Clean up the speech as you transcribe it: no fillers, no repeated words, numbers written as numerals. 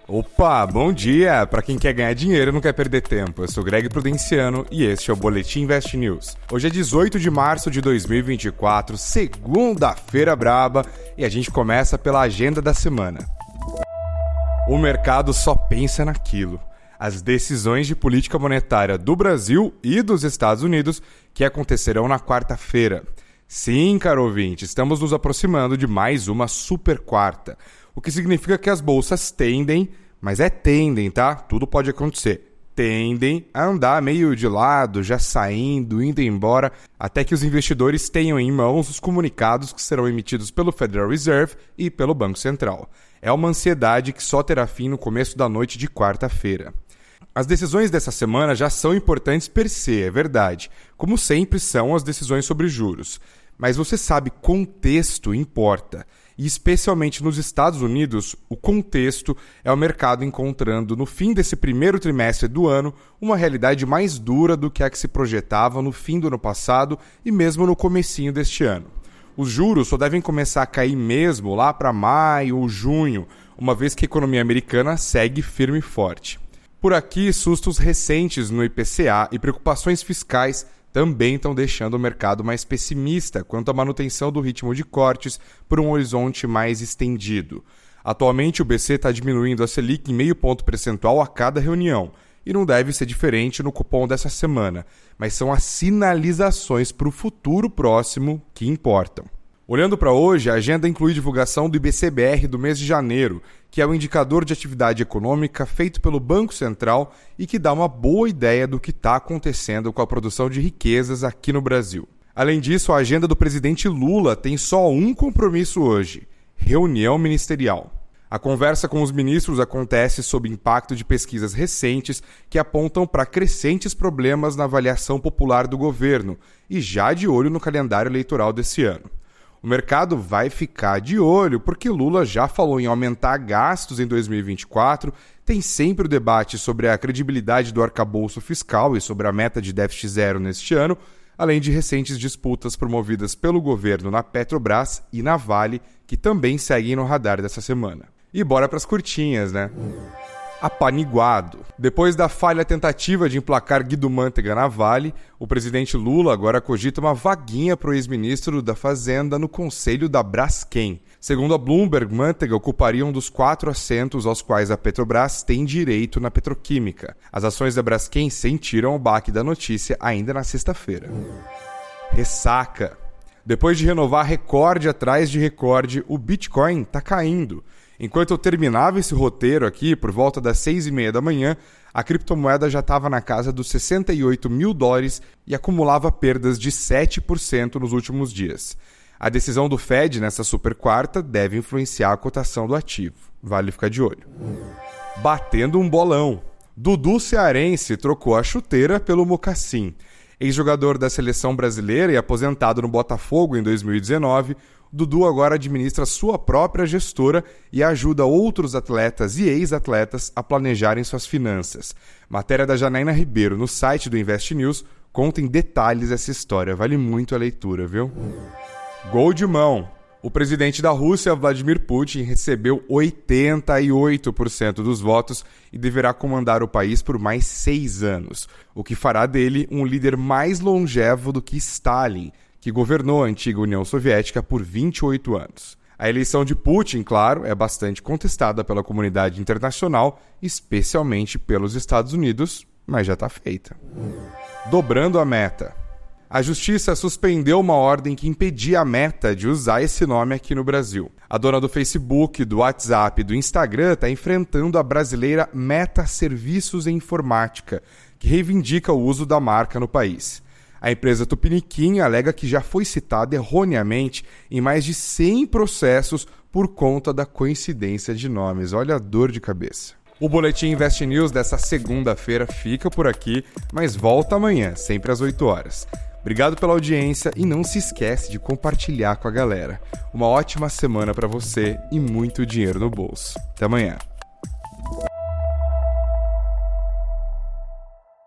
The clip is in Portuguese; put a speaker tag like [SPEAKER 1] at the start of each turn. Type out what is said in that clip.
[SPEAKER 1] Opa, bom dia! Para quem quer ganhar dinheiro e não quer perder tempo, eu sou Greg Prudenciano e este é o Boletim Invest News. Hoje é 18 de março de 2024, segunda-feira braba, e a gente começa pela agenda da semana. O mercado só pensa naquilo: as decisões de política monetária do Brasil e dos Estados Unidos que acontecerão na quarta-feira. Sim, caro ouvinte, estamos nos aproximando de mais uma super quarta, o que significa que as bolsas tendem, mas tendem, tá? Tudo pode acontecer. Tendem a andar meio de lado, já saindo, indo embora, até que os investidores tenham em mãos os comunicados que serão emitidos pelo Federal Reserve e pelo Banco Central. É uma ansiedade que só terá fim no começo da noite de quarta-feira. As decisões dessa semana já são importantes per se, é verdade, como sempre são as decisões sobre juros. Mas você sabe, contexto importa. E especialmente nos Estados Unidos, o contexto é o mercado encontrando no fim desse primeiro trimestre do ano uma realidade mais dura do que a que se projetava no fim do ano passado e mesmo no comecinho deste ano. Os juros só devem começar a cair mesmo lá para maio ou junho, uma vez que a economia americana segue firme e forte. Por aqui, sustos recentes no IPCA e preocupações fiscais também estão deixando o mercado mais pessimista quanto à manutenção do ritmo de cortes por um horizonte mais estendido. Atualmente, o BC está diminuindo a Selic em 0,5 ponto percentual a cada reunião, e não deve ser diferente no cupom dessa semana, mas são as sinalizações para o futuro próximo que importam. Olhando para hoje, a agenda inclui divulgação do IBC-BR do mês de janeiro, que é o indicador de atividade econômica feito pelo Banco Central e que dá uma boa ideia do que está acontecendo com a produção de riquezas aqui no Brasil. Além disso, a agenda do presidente Lula tem só um compromisso hoje: reunião ministerial. A conversa com os ministros acontece sob impacto de pesquisas recentes que apontam para crescentes problemas na avaliação popular do governo e já de olho no calendário eleitoral desse ano. O mercado vai ficar de olho porque Lula já falou em aumentar gastos em 2024, tem sempre o debate sobre a credibilidade do arcabouço fiscal e sobre a meta de déficit zero neste ano, além de recentes disputas promovidas pelo governo na Petrobras e na Vale, que também seguem no radar dessa semana. E bora para as curtinhas, né? Apaniguado. Depois da falha tentativa de emplacar Guido Mantega na Vale, o presidente Lula agora cogita uma vaguinha para o ex-ministro da Fazenda no conselho da Braskem. Segundo a Bloomberg, Mantega ocuparia um dos 4 assentos aos quais a Petrobras tem direito na petroquímica. As ações da Braskem sentiram o baque da notícia ainda na sexta-feira. Ressaca. Depois de renovar recorde atrás de recorde, o Bitcoin está caindo. Enquanto eu terminava esse roteiro aqui, por volta das 6h30 da manhã, a criptomoeda já estava na casa dos $68 mil e acumulava perdas de 7% nos últimos dias. A decisão do Fed nessa super quarta deve influenciar a cotação do ativo. Vale ficar de olho. Batendo um bolão. Dudu cearense trocou a chuteira pelo mocassim. Ex-jogador da seleção brasileira e aposentado no Botafogo em 2019, Dudu agora administra sua própria gestora e ajuda outros atletas e ex-atletas a planejarem suas finanças. Matéria da Janaína Ribeiro no site do Invest News conta em detalhes essa história. Vale muito a leitura, viu? Gol de mão. O presidente da Rússia, Vladimir Putin, recebeu 88% dos votos e deverá comandar o país por mais 6 anos, o que fará dele um líder mais longevo do que Stalin, que governou a antiga União Soviética por 28 anos. A eleição de Putin, claro, é bastante contestada pela comunidade internacional, especialmente pelos Estados Unidos, mas já está feita. Dobrando a meta. A Justiça suspendeu uma ordem que impedia a Meta de usar esse nome aqui no Brasil. A dona do Facebook, do WhatsApp e do Instagram está enfrentando a brasileira Meta Serviços em Informática, que reivindica o uso da marca no país. A empresa Tupiniquim alega que já foi citada erroneamente em mais de 100 processos por conta da coincidência de nomes. Olha a dor de cabeça. O Boletim Invest News dessa segunda-feira fica por aqui, mas volta amanhã, sempre às 8 horas. Obrigado pela audiência e não se esquece de compartilhar com a galera. Uma ótima semana para você e muito dinheiro no bolso. Até amanhã.